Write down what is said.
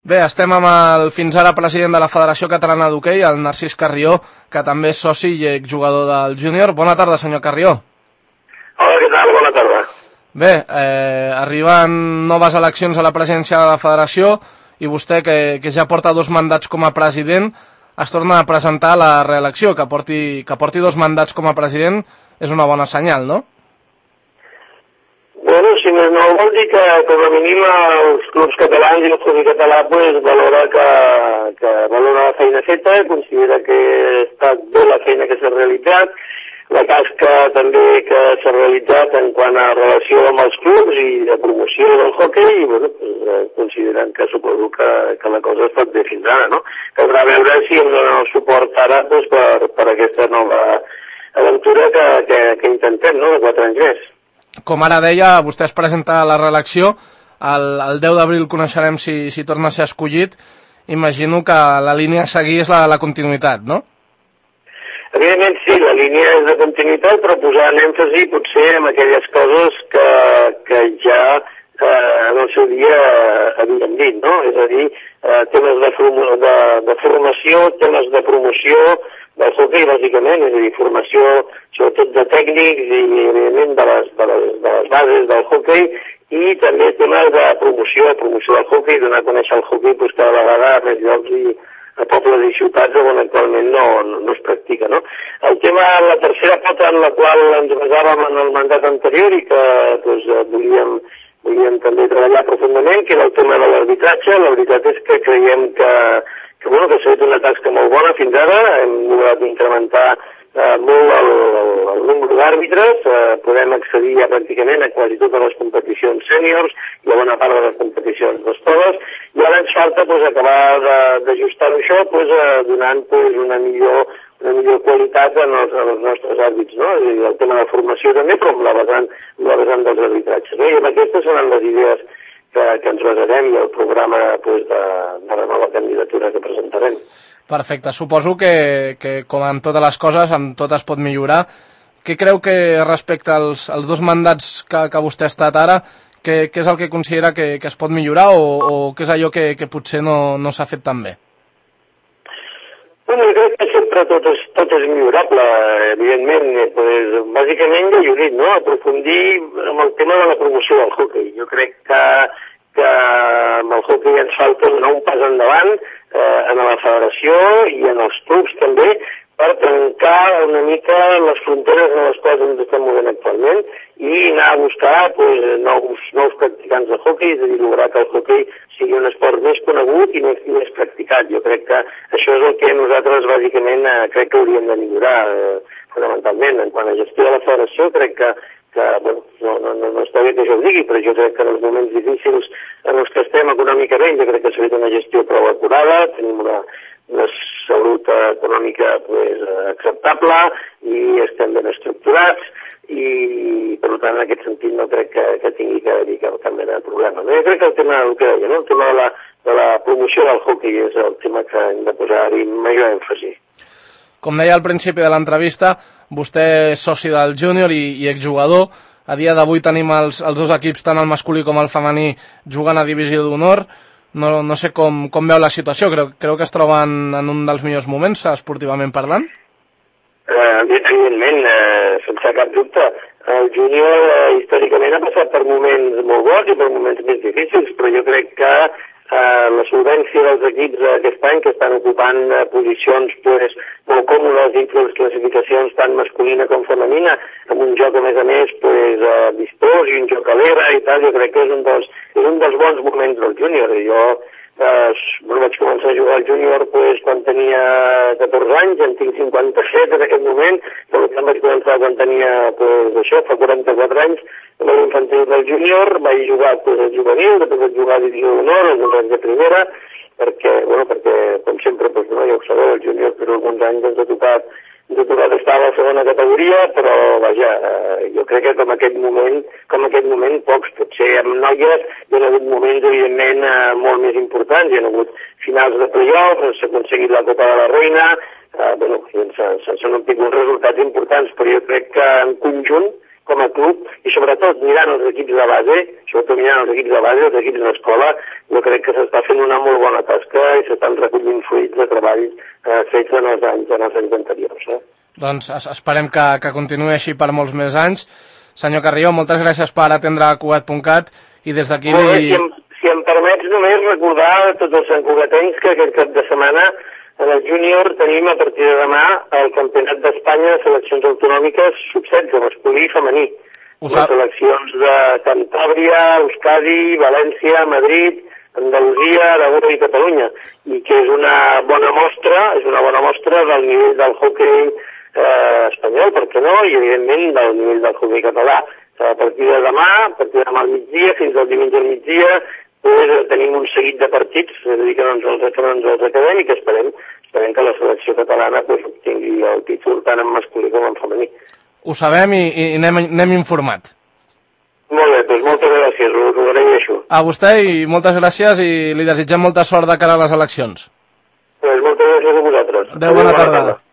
Bé, estem amb el fins ara president de la Federació Catalana d'Hoquei, el Narcís Carrió, que també és soci i exjugador del júnior. Bona tarda, senyor Carrió. Hola, què tal? Bona tarda. Bé, arriben noves eleccions a la presidència de la Federació i vostè, que ja porta 2 mandats com a president, es torna a presentar a la reelecció. Que porti 2 mandats com a president és una bona senyal, no? Bueno, si més no vol dir que com a mínim els clubs catalans i el hoquei català valora valora la feina feta, considera que ha estat bé la feina que s'ha realitzat, la tasca també que s'ha realitzat en quant a relació amb els clubs i de promoció del hoquei, i bueno, consideren que suposo que la cosa ha estat bé fins ara, no? Caldrà veure si em donen el suport ara per aquesta nova aventura que intentem, no?, de 4 anys més. Com ara deia, vostè es presenta a la reelecció, el 10 d'abril coneixerem si torna a ser escollit. Imagino que la línia a seguir és la continuïtat, no? Evidentment sí, la línia és de continuïtat, però posant èmfasi potser en aquelles coses que ja en el seu dia havíem dit, no? És a dir, temes de formació, temes de promoció del hoquei, bàsicament, és a dir, formació sobretot de tècnics i, evidentment, de les bases del hoquei, i també temes de promoció del hoquei, donar a conèixer el hoquei cada vegada a més llocs i a pobles i ciutats on actualment no es practica, no? El tema, la tercera pota en la qual ens basàvem en el mandat anterior i que volíem també treballar profundament, que era el tema de l'arbitratge. La veritat és que creiem que s'ha fet una tasca molt bona fins ara, hem lograt incrementar molt el nombre d'àrbitres, podem accedir ja pràcticament a quasi totes les competicions sèniors i a bona part de les competicions d'escoles, i ara ens falta acabar d'ajustar això donant una millor qualitat als nostres àrbits, no? És a dir, el tema de formació també, però amb la vessant dels arbitratges, no? I amb aquestes seran les idees que ens basarem i el programa de la nova candidatura que presentarem. Perfecte. Suposo que com en totes les coses, en tot es pot millorar. Què creu que respecte als 2 mandats que vostè ha estat ara, què és el que considera que es pot millorar o què és allò que potser no s'ha fet tan bé? Bueno, jo crec que sempre tot és millorable, evidentment. Bàsicament, ja ho he dit, no?, aprofundir en el tema de la promoció del hoquei. Jo crec que amb el hoquei ens falta donar un pas endavant en la federació i en els clubs també, per trencar una mica les fronteres en les quals ens estem movent actualment i anar a buscar nous practicants de hoquei, és a dir, lograr que el hoquei sigui un esport més conegut i més practicat. Jo crec que això és el que nosaltres bàsicament crec que hauríem de millorar fonamentalment. En quant a gestió de la federació, crec que no està bé que jo ho digui, però jo crec que en els moments difícils en els que estem econòmicament, jo crec que s'ha fet una gestió prou acurada, tenim una salut econòmica acceptable i estem ben estructurats i, per tant, en aquest sentit no crec que tingui que haver-hi cap mena de problema. Jo crec que el tema del que deia, no?, el tema de la promoció del hoquei és el tema que hem de posar-hi major èmfasi. Com deia al principi de l'entrevista, vostè és soci del júnior i exjugador. A dia d'avui tenim els 2 equips, tant el masculí com el femení, jugant a divisió d'honor. No sé com veu la situació, creu que es troben en un dels millors moments, esportivament parlant? Evidentment, sense cap dubte. El júnior històricament ha passat per moments molt bons i per moments més difícils, però jo crec que la solvència dels equips aquest any, que estan ocupant posicions molt còmodes dins les classificacions tant masculina com femenina, amb un joc a més vistós i un joc alegre i tal, jo crec que és un dels bons moments del júnior. Jo vaig començar a jugar al júnior quan tenia 14 anys, en tinc 57 en aquest moment, però vaig començar quan tenia fa 44 anys, a l'infantil del júnior, vaig jugar al juvenil, després vaig jugar a divisió d'honor, alguns anys de primera, perquè, com sempre, ja ho sabeu, el júnior per alguns anys ens ha tocat estar a la segona categoria, però, vaja, jo crec que com aquest moment, pocs, potser amb noies, hi ha hagut moments, evidentment, molt més importants, hi ha hagut finals de playoff, s'ha aconseguit la Copa de la Reina, s'han obtingut resultats importants, però jo crec que en conjunt com a club, i sobretot mirant els equips de base, els equips d'escola, jo crec que s'està fent una molt bona tasca i s'estan recollint fruits de treball fets en els anys anteriors. Doncs esperem que continuï així per molts més anys. Senyor Carrió, moltes gràcies per atendre Cugat.cat i des d'aquí... Si em permets només recordar a tots els santcugatencs que aquest cap de setmana en el júnior tenim a partir de demà el Campionat d'Espanya de seleccions autonòmiques sub-16, masculí i femení. Les seleccions de Cantàbria, Euskadi, València, Madrid, Andalusia, Aragó i Catalunya, i que és una bona mostra del nivell del hoquei espanyol, per què no, i evidentment del nivell del hoquei català. A partir de demà al migdia, fins al diumenge al migdia, tenim un seguit de partits, és a dir, que no ens els acabem i que esperem que la selecció catalana obtingui el títol tant en masculí com en femení. Ho sabem i n'hem informat. Molt bé, doncs moltes gràcies, us ho agraeixo. A vostè i moltes gràcies i li desitgem molta sort de cara a les eleccions. Moltes gràcies a vosaltres. Adéu, bona tarda.